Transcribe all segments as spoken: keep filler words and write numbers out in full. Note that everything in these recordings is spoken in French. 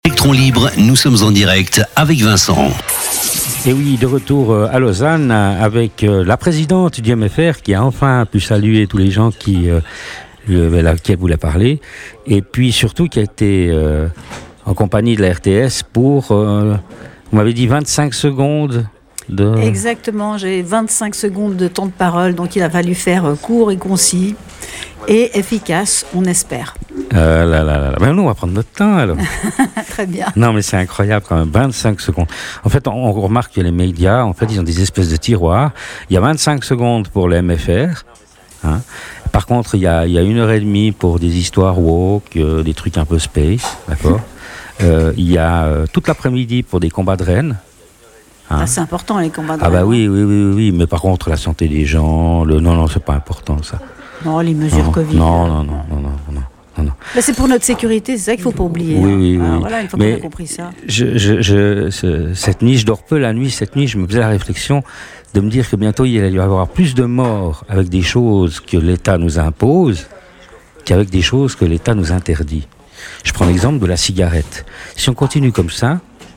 Électron libre, nous sommes en direct avec Vincent. Et oui, de retour à Lausanne avec la présidente du M F R qui a enfin pu saluer tous les gens qui, euh, à qui elle voulait parler, et puis surtout qui a été euh, en compagnie de la R T S pour, euh, vous m'avez dit vingt-cinq secondes de... Exactement, j'ai vingt-cinq secondes de temps de parole, donc il a fallu faire court et concis et efficace, on espère. Euh, là, là, là. Ben nous, on va prendre notre temps alors. Très bien. Non, mais c'est incroyable quand même, vingt-cinq secondes. En fait, on, on remarque que les médias, en fait, ils ont des espèces de tiroirs. Il y a vingt-cinq secondes pour le M F R. Hein. Par contre, il y, a, il y a une heure et demie pour des histoires woke, euh, des trucs un peu space, d'accord. euh, Il y a euh, toute l'après-midi pour des combats de reines. Hein. Ah, c'est important les combats de Ah reines. bah oui, oui, oui, oui, mais par contre, la santé des gens, le... non, non, c'est pas important ça. Non, les mesures non, Covid. Non, non, non, non, non, non. Non, non. Bah, c'est pour notre sécurité, c'est ça qu'il ne faut pas oublier. Oui, hein. oui, Alors, oui. voilà, une fois Mais qu'on a compris ça. Je, je, je, ce, cette nuit, je dors peu la nuit. Cette nuit, je me faisais la réflexion de me dire que bientôt, il allait y avoir plus de morts avec des choses que l'État nous impose qu'avec des choses que l'État nous interdit. Je prends l'exemple de la cigarette. Si on continue comme ça,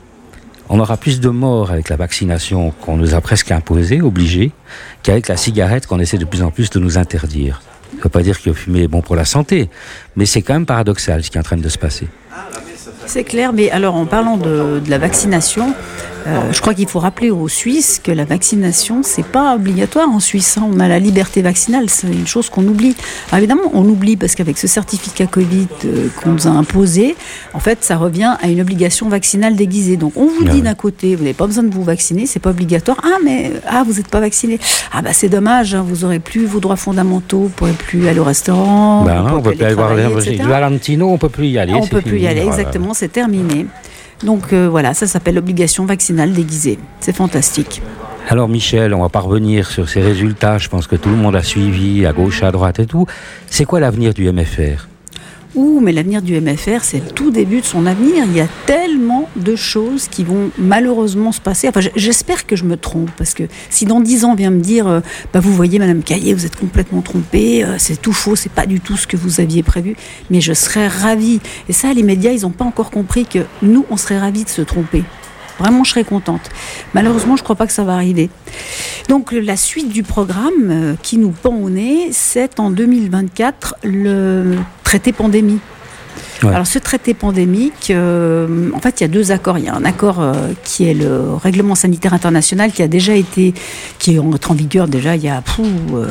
on aura plus de morts avec la vaccination qu'on nous a presque imposée, obligée, qu'avec la cigarette qu'on essaie de plus en plus de nous interdire. Ça ne veut pas dire que fumer est bon pour la santé, mais c'est quand même paradoxal ce qui est en train de se passer. C'est clair, mais alors en parlant de, de la vaccination, euh, je crois qu'il faut rappeler aux Suisses que la vaccination, c'est pas obligatoire en Suisse. Hein. On a la liberté vaccinale, c'est une chose qu'on oublie. Alors évidemment, on oublie parce qu'avec ce certificat Covid euh, qu'on nous a imposé, en fait, ça revient à une obligation vaccinale déguisée. Donc on vous dit d'un côté, vous n'avez pas besoin de vous vacciner, c'est pas obligatoire. Ah mais ah vous n'êtes pas vacciné. Ah bah c'est dommage, hein, vous n'aurez plus vos droits fondamentaux, vous ne pourrez plus aller au restaurant. Ben non, on ne peut plus aller voir les Valentino, on ne peut plus y aller. On ne peut plus y aller, exactement. C'est terminé. Donc euh, voilà, ça s'appelle l'obligation vaccinale déguisée. C'est fantastique. Alors Michel, on va pas revenir sur ces résultats. Je pense que tout le monde a suivi, à gauche, à droite et tout. C'est quoi l'avenir du M F R ? Ouh, mais l'avenir du M F R, c'est le tout début de son avenir. Il y a tellement de choses qui vont malheureusement se passer. Enfin, j'espère que je me trompe, parce que si dans dix ans on vient me dire euh, bah, vous voyez Madame Caillé, vous êtes complètement trompée, euh, c'est tout faux, c'est pas du tout ce que vous aviez prévu, mais je serais ravie. Et ça, les médias, ils n'ont pas encore compris que nous, on serait ravis de se tromper. Vraiment, je serais contente. Malheureusement, je ne crois pas que ça va arriver. Donc, la suite du programme euh, qui nous pend au nez, c'est en deux mille vingt-quatre le traité pandémie. Ouais. Alors, ce traité pandémique, euh, en fait, il y a deux accords. Il y a un accord euh, qui est le règlement sanitaire international qui a déjà été, qui est entré en vigueur déjà il y a pou, euh,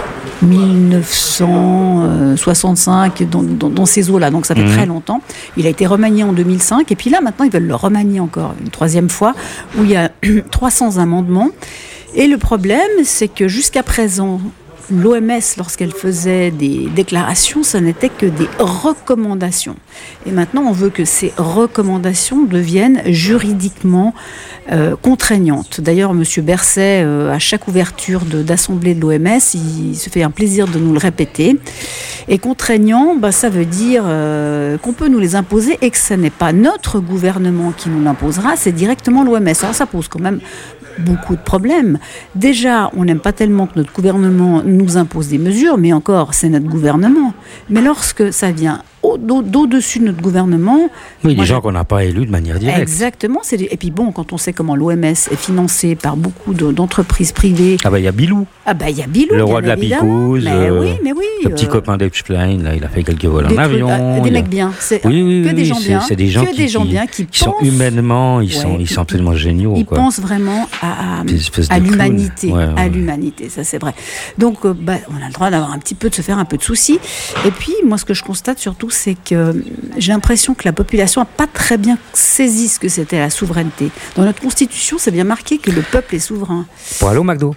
mille neuf cent soixante-cinq, dans, dans, dans ces eaux-là. Donc, ça fait mmh. très longtemps. Il a été remanié en deux mille cinq. Et puis là, maintenant, ils veulent le remanier encore une troisième fois, où il y a trois cents amendements. Et le problème, c'est que jusqu'à présent, l'O M S, lorsqu'elle faisait des déclarations, ce n'était que des recommandations. Et maintenant, on veut que ces recommandations deviennent juridiquement euh, contraignantes. D'ailleurs, M. Berset, euh, à chaque ouverture de, d'assemblée de l'O M S, il se fait un plaisir de nous le répéter. Et contraignant, bah, ça veut dire euh, qu'on peut nous les imposer et que ce n'est pas notre gouvernement qui nous l'imposera, c'est directement l'O M S. Alors ça pose quand même beaucoup de problèmes. Déjà, on n'aime pas tellement que notre gouvernement nous impose des mesures, mais encore, c'est notre gouvernement. Mais lorsque ça vient au, au, au-dessus de notre gouvernement... Oui, des gens qu'on n'a pas élus de manière directe. Exactement. C'est des, et puis bon, quand on sait comment l'O M S est financé par beaucoup de, d'entreprises privées... Ah ben, il y a Bilou. Ah ben, il y a Bilou, le roi de la picouse. Mais euh, oui, mais oui. Le petit euh, copain d'Epstein, là, il a fait quelques vols en trucs, avion. Euh, des mecs bien. C'est, oui, oui, que oui, des gens c'est, bien. C'est des gens que qui, des gens bien qui, qui pensent, sont humainement, ils, ouais, sont, ils sont absolument géniaux. Ils quoi. pensent vraiment à, à, à l'humanité. Ouais, ouais, à ouais. l'humanité, ça c'est vrai. Donc, euh, bah, on a le droit d'avoir un petit peu, de se faire un peu de soucis. Et puis, moi, ce que je constate surtout, c'est que j'ai l'impression que la population n'a pas très bien saisi ce que c'était la souveraineté. Dans notre Constitution, c'est bien marqué que le peuple est souverain. Pour aller au McDo.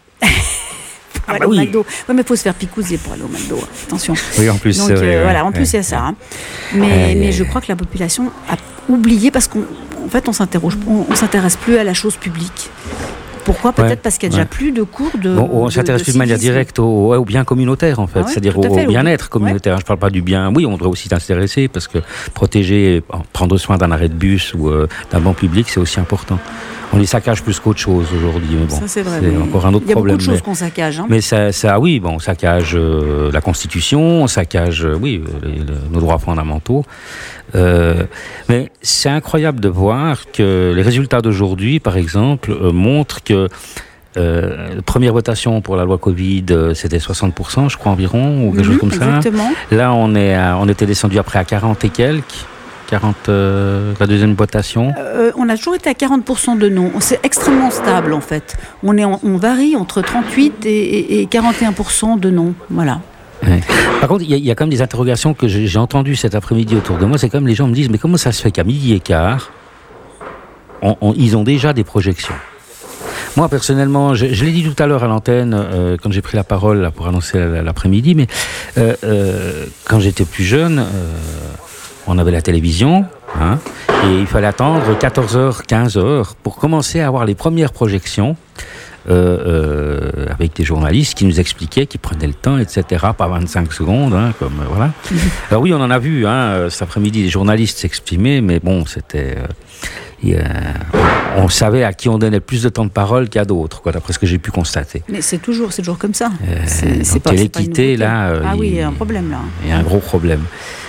Pour aller ah bah au oui. McDo. Oui, mais il faut se faire picouser pour aller au McDo. Attention. Oui, en plus. Donc, c'est euh, vrai, voilà, en ouais, plus, il y a ouais. ça. Hein. Mais, ouais, mais ouais. je crois que la population a oublié parce qu'en fait, on s'interroge, on, on s'interesse plus à la chose publique. Pourquoi ? Peut-être ouais, parce qu'il y a déjà ouais. plus de cours de. Bon, on ne s'intéresse de, de plus de manière directe au, au bien communautaire, en fait, ah ouais, c'est-à-dire au, au bien-être communautaire. Ouais. Je ne parle pas du bien. Oui, on devrait aussi s'intéresser parce que protéger, prendre soin d'un arrêt de bus ou euh, d'un banc public, c'est aussi important. On les saccage plus qu'autre chose aujourd'hui, mais bon, ça, c'est, vrai, c'est oui. encore un autre problème. Il y a problème, beaucoup de choses mais, qu'on saccage. Hein. Mais ça, ça, oui, bon, on saccage euh, la Constitution, on saccage, euh, oui, les, les, nos droits fondamentaux. Euh, mais c'est incroyable de voir que les résultats d'aujourd'hui, par exemple, euh, montrent que euh, première votation pour la loi Covid, euh, c'était soixante pour cent, je crois environ, ou quelque mmh, chose comme exactement. ça. Là, on est, à, on était descendu après à quarante et quelques. quarante, euh, la deuxième votation euh, On a toujours été à quarante pour cent de non. C'est extrêmement stable en fait. On, est en, on varie entre trente-huit et, et quarante et un pour cent de non. Voilà. Ouais. Par contre, il y, y a quand même des interrogations que j'ai, j'ai entendues cet après-midi autour de moi. C'est comme les gens me disent, mais comment ça se fait qu'à midi et quart, on, on, ils ont déjà des projections? Moi, personnellement, je, je l'ai dit tout à l'heure à l'antenne, euh, quand j'ai pris la parole là, pour annoncer l'après-midi, mais euh, euh, quand j'étais plus jeune, euh, on avait la télévision, hein, et il fallait attendre quatorze heures, quinze heures pour commencer à avoir les premières projections. Euh, euh, avec des journalistes qui nous expliquaient, qui prenaient le temps, et cetera. Pas vingt-cinq secondes, hein, comme euh, voilà. Mmh. Alors oui, on en a vu, hein, cet après-midi, des journalistes s'exprimer, mais bon, c'était, euh, euh, on savait à qui on donnait plus de temps de parole qu'à d'autres, quoi, d'après ce que j'ai pu constater. Mais c'est toujours, c'est toujours comme ça. Euh, c'est, c'est pas, l'équité, là, euh, ah il, oui, il y a un problème là. Il y a un gros problème.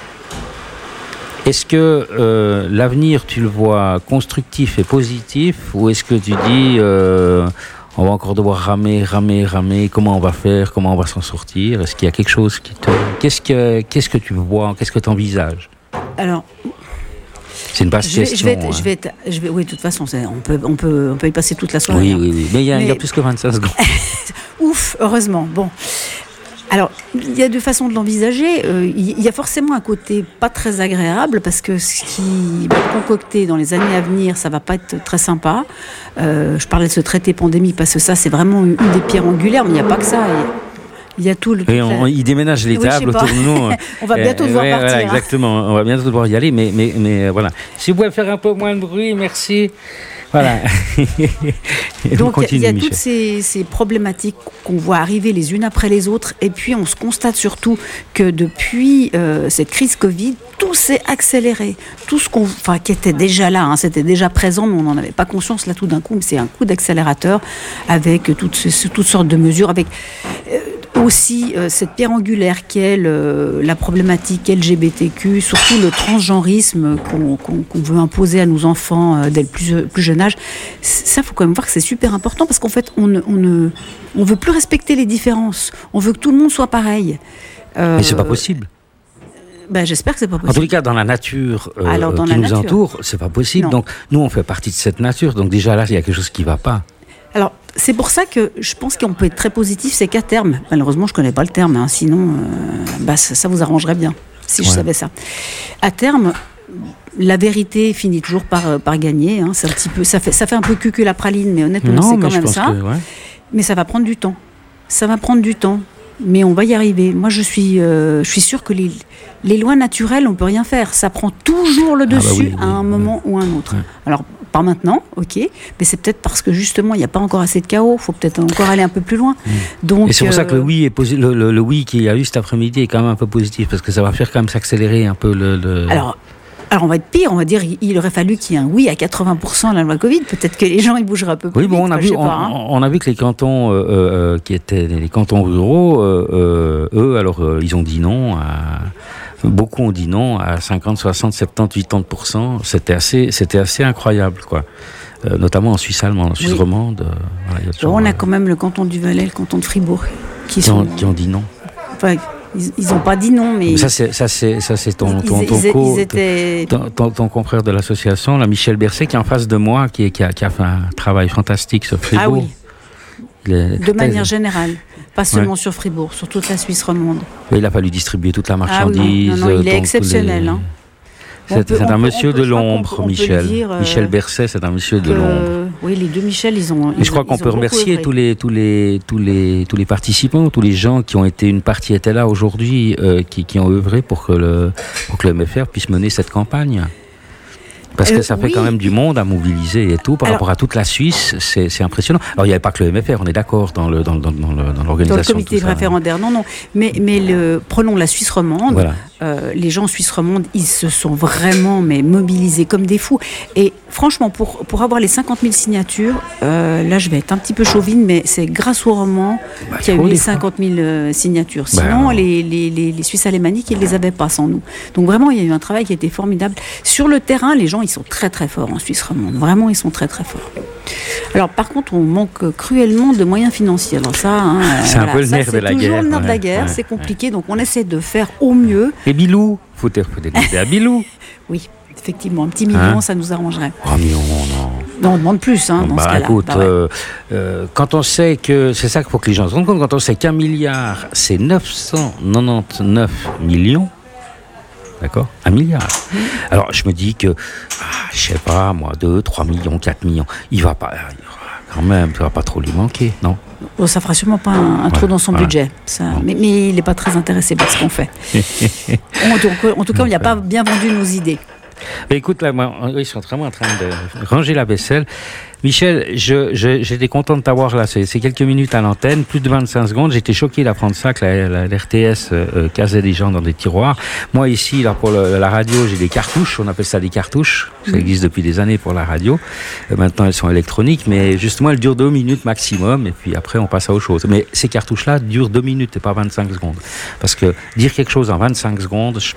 Est-ce que euh, l'avenir, tu le vois constructif et positif, ou est-ce que tu dis euh, on va encore devoir ramer, ramer, ramer, comment on va faire, comment on va s'en sortir? Est-ce qu'il y a quelque chose qui te... Qu'est-ce que, qu'est-ce que tu vois, qu'est-ce que tu envisages? Alors... C'est une vaste je vais, question. Je vais être, hein. je vais être, je vais, oui, de toute façon, c'est, on, peut, on, peut, on peut y passer toute la soirée. Oui, hein. oui, oui. Mais il y a, Mais... il y a plus que vingt-cinq secondes. Ouf, heureusement. Bon. Alors, il y a deux façons de l'envisager. Euh, il y a forcément un côté pas très agréable parce que ce qui va être concocté dans les années à venir, ça va pas être très sympa. Euh, je parlais de ce traité pandémie parce que ça, c'est vraiment une des pierres angulaires, mais il n'y a pas que ça. Il y a tout le. Et on, il déménage les oui, tables autour de nous. On va bientôt euh, devoir ouais, partir. Voilà, hein. exactement. On va bientôt devoir y aller, mais, mais, mais voilà. Si vous pouvez faire un peu moins de bruit, merci. Voilà. Donc il y a, y a toutes ces, ces problématiques qu'on voit arriver les unes après les autres, et puis on se constate surtout que depuis euh, cette crise Covid, tout s'est accéléré. Tout ce qu'on, enfin, qui était déjà là, hein, c'était déjà présent, mais on n'en avait pas conscience là tout d'un coup. Mais c'est un coup d'accélérateur avec toutes, ce, toutes sortes de mesures, avec euh, aussi euh, cette pierre angulaire qui est le, la problématique L G B T Q, surtout le transgenrisme qu'on, qu'on, qu'on veut imposer à nos enfants euh, dès le plus, plus jeune âge. Ça, il faut quand même voir que c'est super important parce qu'en fait, on ne, on ne on veut plus respecter les différences. On veut que tout le monde soit pareil. Euh, Mais c'est pas possible. Ben, j'espère que c'est pas possible. En tous les cas, dans la nature euh, Alors, dans qui la nous nature. entoure, c'est pas possible. Non. Donc, nous, on fait partie de cette nature. Donc, déjà là, il y a quelque chose qui va pas. Alors, c'est pour ça que je pense qu'on peut être très positif, c'est qu'à terme, malheureusement, je connais pas le terme, hein, sinon, euh, bah, ça, ça vous arrangerait bien, si ouais. je savais ça. À terme, la vérité finit toujours par, par gagner. Hein, c'est un petit peu, ça fait, ça fait un peu cucu la praline, mais honnêtement, non, c'est mais quand je même pense ça. Que, ouais. Mais ça va prendre du temps. Ça va prendre du temps. Mais on va y arriver. Moi, je suis, euh, je suis sûre que les, les lois naturelles, on peut rien faire. Ça prend toujours le dessus ah bah oui, à oui, un oui, moment oui. ou un autre. Oui. Alors, pas maintenant, ok, mais c'est peut-être parce que justement, il n'y a pas encore assez de chaos. Il faut peut-être encore aller un peu plus loin. Mmh. Donc, et c'est pour euh... ça que le oui, est posi- le, le, le oui qu'il y a eu cet après-midi est quand même un peu positif, parce que ça va faire quand même s'accélérer un peu le... le... Alors, Alors on va être pire, on va dire il aurait fallu qu'il y ait un oui à quatre-vingts pour cent à la loi Covid. Peut-être que les gens ils bougeraient un peu plus oui, bon, vite. on a quoi, vu, on, pas, hein. on a vu que les cantons euh, euh, qui étaient les cantons ruraux, euh, euh, eux, alors euh, ils ont dit non. À, beaucoup ont dit non à cinquante, soixante, soixante-dix, quatre-vingts pour cent. C'était assez, c'était assez incroyable, quoi. Euh, notamment en Suisse allemande, en Suisse oui. romande. Euh, voilà, y a toujours, bon, on a euh, quand même le canton du Valais, le canton de Fribourg, qui, qui, sont, ont, qui ont dit non. Enfin, ils n'ont pas dit non, mais... Ça, c'est, ça, c'est, ça, c'est ton, ton, ils, ton, ils, co, ils étaient... ton, ton, ton confrère de l'association, là, Michel Berset, qui est en face de moi, qui, qui, a, qui a fait un travail fantastique sur Fribourg. Ah oui, est, de manière générale, pas seulement ouais. sur Fribourg, sur toute la Suisse romande. Et il a fallu distribuer toute la marchandise. Ah oui, non, non, il est exceptionnel, les... hein. C'est, peut, c'est un peut, monsieur peut, de l'ombre, on, Michel. Dire, euh, Michel Berset, c'est un monsieur de que, l'ombre. Oui, les deux Michel, ils ont. Mais je crois qu'on peut remercier tous les, tous, les, tous, les, tous les participants, tous les gens qui ont été, une partie était là aujourd'hui, euh, qui, qui ont œuvré pour que, le, pour que le M F R puisse mener cette campagne. Parce Parce que Euh, ça fait oui. quand même du monde à mobiliser et tout, par Alors- rapport à toute la Suisse, c'est, c'est impressionnant. Alors, il n'y avait pas que le M F R, on est d'accord, dans, le, dans, dans, dans, le, dans Dans l'organisation. le comité tout ça, hein. référendaire, non, non. Mais, mais le, prenons la Suisse romande. Voilà. Euh, les gens en Suisse romande, ils se sont vraiment mais, mobilisés comme des fous. Et franchement, pour, pour avoir les cinquante mille signatures, euh, là je vais être un petit peu chauvine, mais c'est grâce au roman Bah, qu'il y a il faut eu les les cinquante mille euh, signatures. Bah, Sinon, alors. les, les, les, les Suisses alémaniques, ils ne les avaient pas sans nous. Donc vraiment, il y a eu un travail qui a été formidable. Sur le terrain, les gens, ils sont très très forts en Suisse romande. Vraiment, ils sont très très forts. Alors par contre, on manque cruellement de moyens financiers. Alors ça, hein, C'est un peu le ça, nerf de c'est la toujours guerre, le nerf de la ouais, guerre, ouais, c'est compliqué. Donc on essaie de faire au mieux. Et Bilou, faut te faut demander à Bilou. Oui, effectivement, un petit million, Hein ça nous arrangerait. Oh million, non. Non, on demande plus, hein, dans bah ce cas-là. écoute, Bah ouais. euh, euh, quand on sait que, c'est ça qu'il faut que les gens se rendent compte, quand on sait qu'un milliard, c'est neuf cent quatre-vingt-dix-neuf millions, d'accord, un milliard. Mmh. Alors je me dis que, ah, je sais pas, moi, deux, trois millions, quatre millions, il va pas, il va quand même, ça va pas trop lui manquer, non? Bon, ça fera sûrement pas un, un trou Ouais, dans son voilà. budget. Ça, Bon. mais, mais il n'est pas très intéressé par ce qu'on fait. en, tout, en tout cas, on n'a pas bien vendu nos idées. Mais écoute, là, moi, ils sont vraiment en train de ranger la vaisselle. Michel, je, je, j'étais content de t'avoir là, c'est, c'est quelques minutes à l'antenne, plus de vingt-cinq secondes. J'étais choqué d'apprendre ça, que la, la, l'R T S euh, casait des gens dans des tiroirs. Moi, ici, là, pour le, la radio, j'ai des cartouches, on appelle ça des cartouches. Ça existe depuis des années pour la radio. Euh, maintenant, elles sont électroniques, mais justement, elles durent deux minutes maximum, et puis après, on passe à autre chose. Mais ces cartouches-là durent deux minutes et pas vingt-cinq secondes. Parce que dire quelque chose en vingt-cinq secondes, je...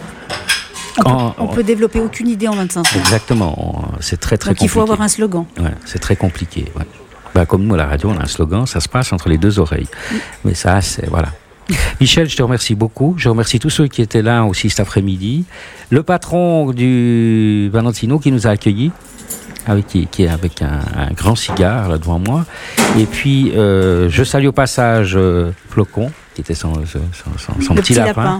On peut, En- on peut développer aucune idée en vingt-cinq secondes. Exactement, on- c'est très très Donc compliqué. il faut avoir un slogan. Ouais, c'est très compliqué. Ouais. Bah, comme nous à la radio, on a un slogan, ça se passe entre les deux oreilles. Mais ça, c'est voilà. Michel, je te remercie beaucoup. Je remercie tous ceux qui étaient là aussi cet après-midi. Le patron du Valentino qui nous a accueillis, avec, qui, qui est avec un, un grand cigare là devant moi. Et puis, euh, je salue au passage euh, Flocon, qui était son, son, son, son Le petit, lapin.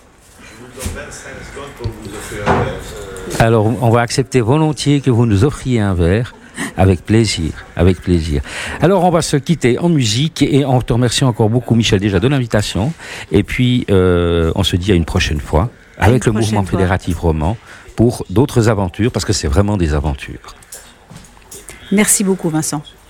Alors, on va accepter volontiers que vous nous offriez un verre. Avec plaisir, avec plaisir. Alors, on va se quitter en musique et on te remercie encore beaucoup, Michel, déjà de l'invitation. Et puis, euh, on se dit à une prochaine fois À avec une le mouvement prochaine fois. fédératif roman pour d'autres aventures, parce que c'est vraiment des aventures. Merci beaucoup, Vincent.